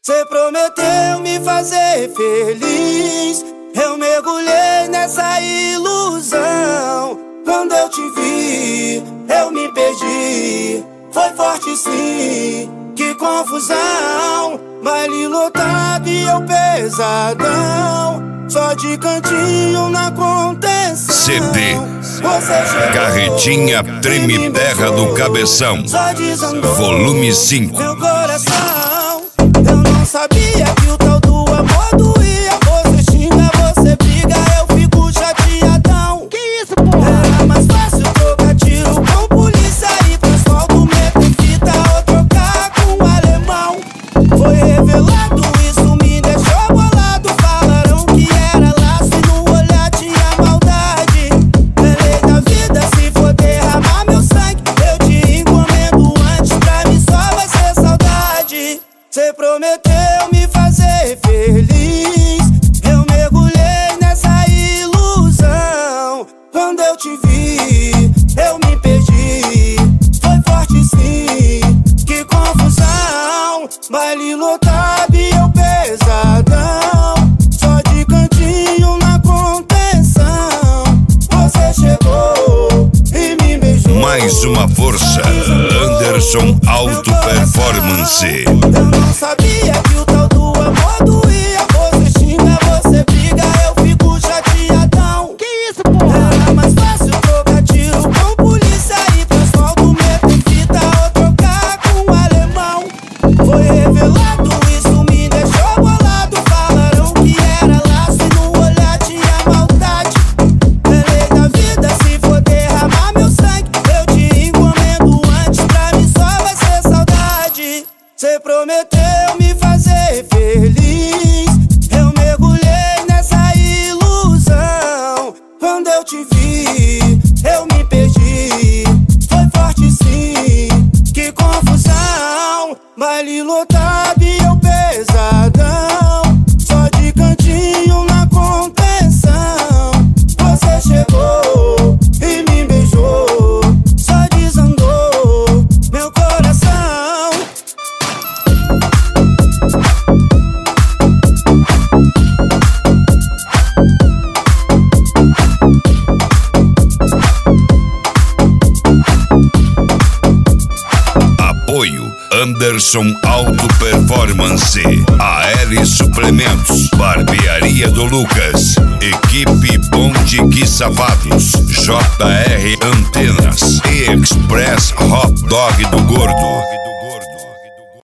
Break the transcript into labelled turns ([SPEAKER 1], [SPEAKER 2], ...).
[SPEAKER 1] Cê prometeu me fazer feliz, eu mergulhei nessa ilusão. Quando eu te vi, eu me perdi. Foi forte sim, que confusão. Baile lotado e eu pesadão, só de cantinho na contenção.
[SPEAKER 2] CD Carretinha Treme Terra do Cabeção, volume 5.
[SPEAKER 1] Meu coração, eu não sabia que o tal do amor doía. Você xinga, você briga, eu fico chateadão.
[SPEAKER 3] Que isso, porra?
[SPEAKER 1] Era mais fácil trocar tiro com polícia e pro asfalto meter fita ou trocar com alemão. Foi revelado, isso me deixou bolado. Falaram que era laço e no olhar tinha maldade. É lei da vida, se for derramar meu sangue, eu te encomendo antes, pra mim só vai ser saudade. Cê prometeu me fazer feliz, eu mergulhei nessa ilusão. Quando eu te vi, eu me perdi. Foi forte sim, que confusão. Baile lotado e eu pesadão, só de cantinho na contenção. Você chegou e me beijou.
[SPEAKER 2] Mais uma força, Anderson Auto Performance.
[SPEAKER 1] Eu não sabia que o tal do amor doía. Você xinga, você briga, eu fico chateadão.
[SPEAKER 3] Que isso, porra?
[SPEAKER 1] Era mais fácil trocar tiro com polícia e pro asfalto meter fita ou trocar com alemão. Foi revelado, isso me deixou bolado. Falaram que era laço e no olhar tinha maldade. É lei da vida, se for derramar meu sangue, eu te encomendo antes, pra mim só vai ser saudade. Cê prometeu me fazer feliz, eu mergulhei nessa ilusão. Quando eu te vi, eu me perdi. Foi forte sim, que confusão. Baile lotado e eu pesadão, só de cantinho na contenção. Você chegou e me beijou, só desandou meu coração.
[SPEAKER 2] Apoio Anderson Auto Performance, AL Suplementos, Barbearia do Lucas, Equipe Bonde Gui Savados, JR Antenas e Express Hot Dog do Gordo.